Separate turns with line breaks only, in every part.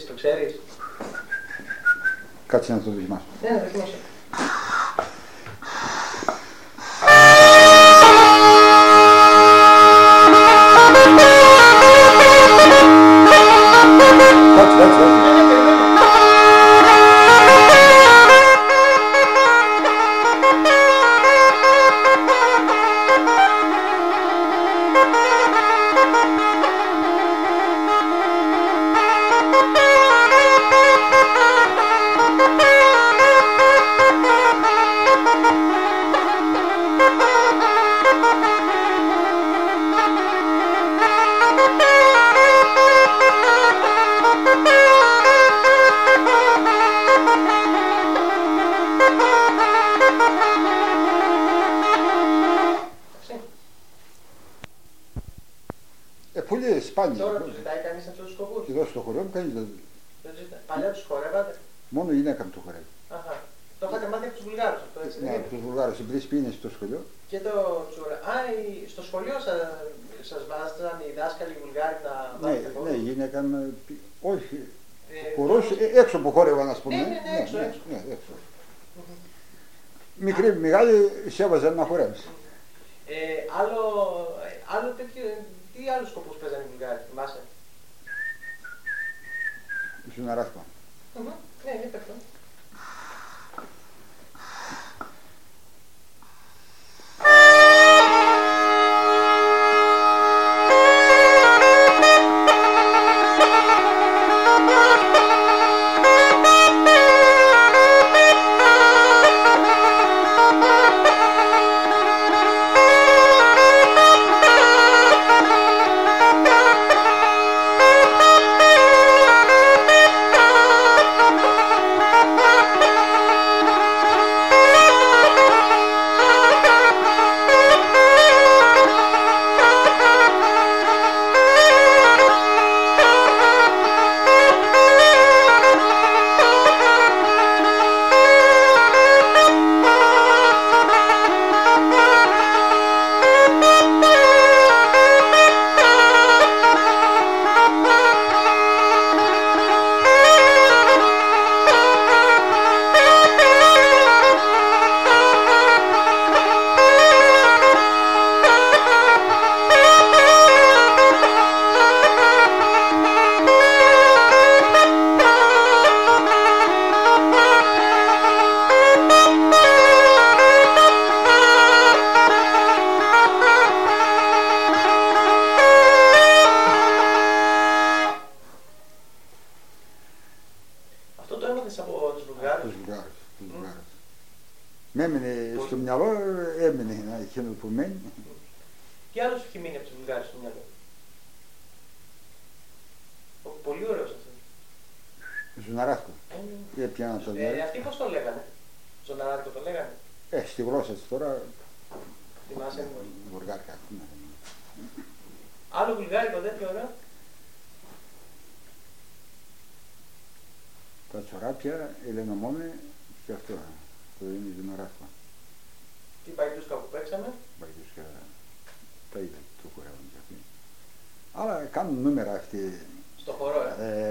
εσύ το ξέρεις?
Κάτσε να το δοκιμάσω.
Ναι, δοκιμάσω.
Πολύ σπάνια.
Τώρα τους ζητάει κανείς αυτούς τους σκοπούς?
Εδώ στο χωριό μου κανείς δεν.
Παλιά τους χορεύατε?
Μόνο η γυναίκα μου το χορεύει.
Αχα. Το είχατε μάθει από τους Βουλγάρους αυτό, έτσι?
Ναι, από τους Βουλγάρους, επειδή πήγαινε στο σχολείο.
Και το τσουρα... στο σχολείο σας βάζαν οι δάσκαλοι Βουλγάροι να μάθετε χορό?
Ναι, η γυναίκα μου, όχι. Χορός, έξω που χόρευαν, ας πούμε.
Ναι, έξω.
Μικρή, μεγάλη, σε έβαζαν να χορεύεις.
Άλλο τέτοιο, τι άλλους σκοπούς παίζαν οι Βουλγάροι, θυμάσαι?
Ήσουν αράσπα.
Ναι, είναι αυτό.
Με έμεινε στο μυαλό, έμεινε εκείνο που μένει.
Τι άλλο σου έχει μείνει από τους Βουλγάρους στο μυαλό? Πολύ ωραίος αυτός.
Ζουναράσκο. Έπιανα το λέω.
Αυτοί πώς το λέγανε? Ζωναράτικο το λέγανε?
Στη γλώσσα της τώρα.
Θυμάσαι?
Βουλγάρικα.
Άλλο βουλγάρικο τέτοιο ωραίο?
Τα τσοράπια, ελενομόνε και αυτό. Το είναι ζουναράσκο.
Τι παϊτούσκα που παίξαμε?
Παϊτούσκα. Τα είδα, το χορεύουν και αυτοί. Αλλά κάνουν νούμερα αυτοί.
Στο χορό,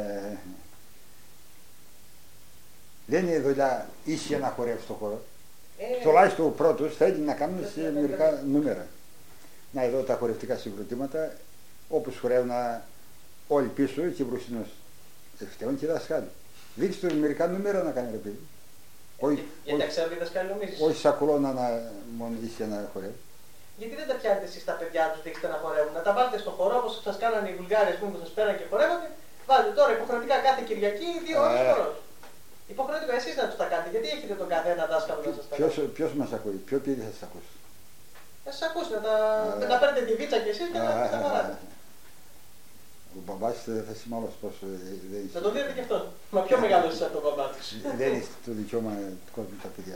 Δεν είναι δουλειά ίσια να χορεύει στο χώρο. Τουλάχιστον ο πρώτος θέλει να κάνουν σε μερικά νούμερα. Να εδώ τα χορευτικά συγκροτήματα, όπως χορεύουν όλοι πίσω και μπροστινός. Φταίουν και οι δασκάλοι. Δείξτε του μερικά νούμερα να κάνει ρε παιδί.
Γιατί ξέρουν οι δασκάλοι νομίζεις?
Όχι σαν κολόνα μόνο ίσια να χορεύει.
Γιατί δεν τα πιάνετε εσείς τα παιδιά τους, δείξτε να χορεύουν? Να τα βάλετε στο χορό όπως σας κάνανε οι Βουλγάροι που σας πέραν και χορεύατε. Βάλετε τώρα υποχρεωτικά κάθε Κυριακή 2 ώρες χορός. Υποχρεωτικά εσείς να τους τα κάνετε. Γιατί έχετε τον καθένα δάσκαλο να σας τα κάνει?
Ποιος μας ακούει, ποιο παιδί θα σας ακούσει?
Θα σας ακούσει να παίρνετε τη βίτσα κι εσείς και να τα βαράτε.
Ο μπαμπάς θα σημάλωσε πως δεν είσαι.
Να τον δείτε και αυτόν. Μα πιο μεγάλος είσαι από τον μπαμπά τους.
Δεν είσαι το δικαίωμα του κόσμου τα παιδιά.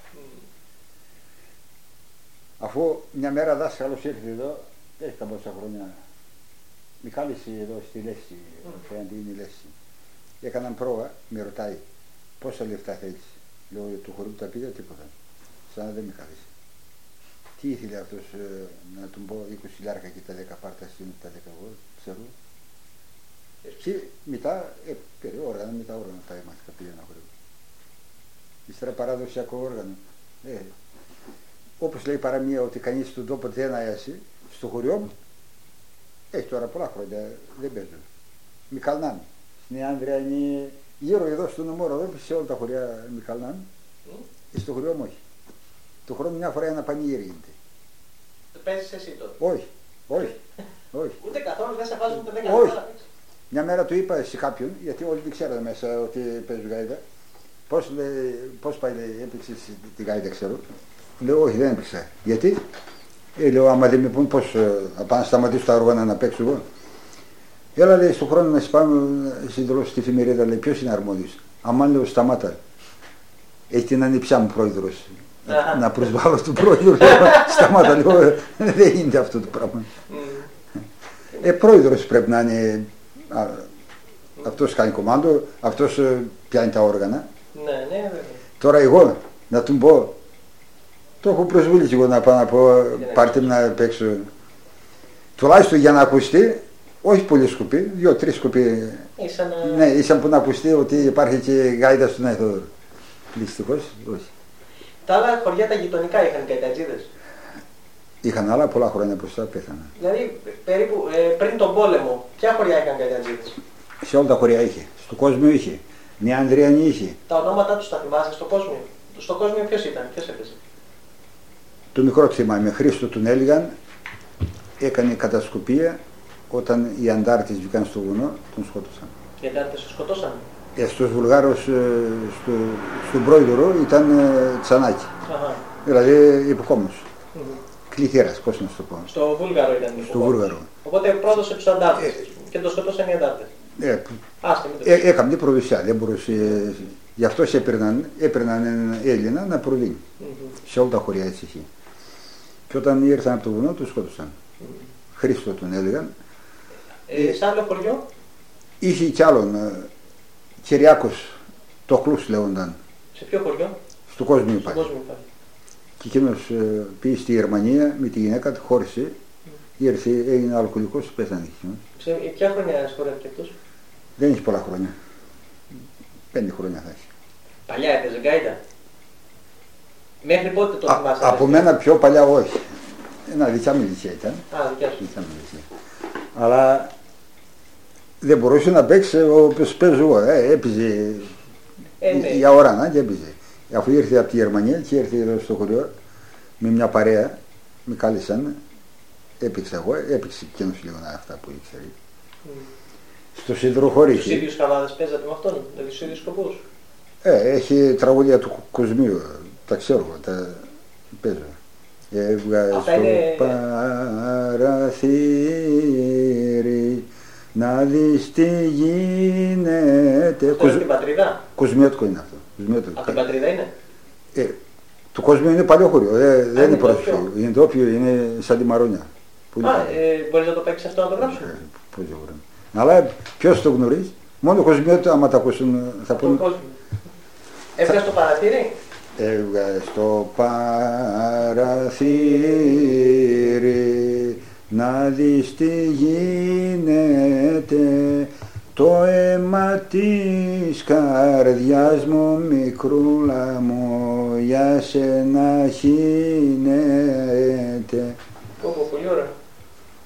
Αφού μια μέρα δάσκαλος ήρθε εδώ, έχει καμπόσα χρόνια, Μιχάλης εδώ στη Λέση, φαίνεται είναι η Λέση. Έκαναν πρόβα, με ρωτάει πόσα λεφτά θέλεις. Λέω του χωρίου τα πήγα τίποτα. Σαν να δεν με χάλισε. Τι ήθελε αυτός να του πω 20 λάρκα και τα 10 πάρτα στην τα 10 εγώ, ξέρω. εκεί μετά, όργανα, μετά όργανα τα έμαθα πήγα να χορεύω. Ύστερα παραδοσιακό όργανο. Όπως λέει η παραμία ότι κανείς στον τόπο δεν αέσει, στο χωριό μου, έχει τώρα πολλά χρόνια, δεν παίζω. Μικαλνάμι. Στην Άνδρεια είναι γύρω εδώ στο νομόρο, εδώ σε όλα τα χωριά Μικαλνάμι. Στο χωριό μου όχι. Το χρόνο μια φορά ένα πανηγύρι γίνεται.
Το παίζεις εσύ τότε?
Όχι, όχι, όχι.
Ούτε καθόλου δεν σε βάζουν, ούτε δεν κάνουν. Όχι.
Μια μέρα του είπα σε κάποιον, γιατί όλοι δεν ξέρανε μέσα ότι παίζω γάιδα. Πώς πάει, λέει, έπαιξες τη γάιδα, ξέρω. Λέω, όχι, δεν έπαιξα. Γιατί? Λέω, άμα δεν με πούν πώς θα πάω να σταματήσω τα όργανα να παίξω εγώ. Έλα, λέει, στον χρόνο να σε πάμε συντρώσει στη εφημερίδα, λέει, ποιος είναι αρμόδιος? Αμάν, λέω, σταμάτα. Έχει την ανιψιά μου πρόεδρος. Να προσβάλλω τον πρόεδρο, σταμάτα, λέω, δεν γίνεται αυτό το πράγμα. Πρόεδρος πρέπει να είναι, αυτός κάνει κομμάντο, αυτός πιάνει τα όργανα.
Ναι, βέβαια.
Τώρα εγώ να του πω, το έχω προσβούλησει εγώ να πάω να πω, πάρτε με να παίξω. Τουλάχιστον για να ακουστεί, όχι πολύ σκουπί, 2-3 σκουπί. Ναι, ήσαν που να ακουστεί ότι υπάρχει και γάιδα στον Αϊθόδωρο. Δυστυχώς, όχι.
Τα άλλα χωριά τα γειτονικά είχαν καϊτατζίδες?
Είχαν άλλα, πολλά χρόνια μπροστά πέθαναν.
Δηλαδή, περίπου πριν τον πόλεμο, ποια χωριά είχαν καϊτατζίδες?
Σε όλα τα χωριά είχε. Στο κόσμο είχε. Μια Ανδριανή είχε.
Τα ονόματά τους τα θυμάσαι στο κόσμο? Στο κόσμο ποιος ήταν, ποιος έπαιζε?
Το μικρό θυμάμαι. Χρήστο τον έλεγαν, έκανε κατασκοπία όταν οι αντάρτες βγήκαν στο βουνό, τον σκότωσαν.
Οι αντάρτες τον σκοτώσαν?
Στους Βουλγάρους, στον πρόεδρο ήταν Τσανάκη. Δηλαδή υποκόμος. Κληθήρας, πώς να σου το πω.
Στο Βούλγαρο ήταν υποκόμος.
Στο Βούλγαρο.
Οπότε πρόδωσε τους αντάρτες και τον σκοτώσαν οι αντάρτες.
Έκαμε την προδοσιά, δεν μπορούσε. Γι' αυτό έπαιρναν έναν Έλληνα να προδίνει. Σε όλα τα χωριά έτσι είχε. Και όταν ήρθαν από το βουνό, τους σκότωσαν. Χρήστο τον έλεγαν.
Σε άλλο χωριό?
Είχε κι άλλον. Κυριάκος, Τοχλούς λέγονταν.
Σε ποιο χωριό?
Στο κόσμο υπάρχει. Και εκείνος πήγε στη Γερμανία με τη γυναίκα του, χώρισε, ήρθε, έγινε αλκοολικός, πέθανε.
Ποια χρονιά σχολεύτηκε αυτός?
Δεν έχει πολλά χρόνια. 5 χρόνια θα έχει.
Παλιά έπαιζε γκάιντα? Μέχρι πότε το θυμάσαι?
Από μένα πιο παλιά όχι. Ένα δικιά μου ηλικία ήταν.
Δικιά σου.
Αλλά δεν μπορούσε να παίξει όπως παίζω εγώ. Έπαιζε για ώρα και έπαιζε. Αφού ήρθε από τη Γερμανία και ήρθε εδώ στο χωριό με μια παρέα, με κάλεσαν, έπαιξα εγώ, έπαιξε εκείνος λίγο αυτά που ήξερε. Στο Σιδηροχώρι.
Τους ίδιους χαβάδες παίζατε με αυτόν, δηλαδή τους ίδιους σκοπούς?
Έχει τραγούδια του Κοσμίου, τα ξέρω, τα παίζω. Έβγα στο παραθύρι να δεις τι γίνεται.
Αυτό είναι την Πατρίδα?
Κοσμιώτικο είναι αυτό.
Από την Πατρίδα είναι?
Το κόσμο είναι παλιό χωριό, δεν είναι πρόσφυγο. Είναι τόπιο, είναι σαν τη Μαρόνια.
Μπορείς να το παίξεις αυτό να το γράψουμε?
Πώς δεν μπορούμε. Αλλά ποιος το γνωρίζει, μόνο Κοσμιώτικο άμα τα ακούσουν θα πούνε.
Έβγα στο παραθύρι?
Έβγα στο παραθύρι να δεις τι γίνεται, το αίμα της καρδιάς μου μικρούλα μου για σένα χύνεται.
Πολύ ωραία.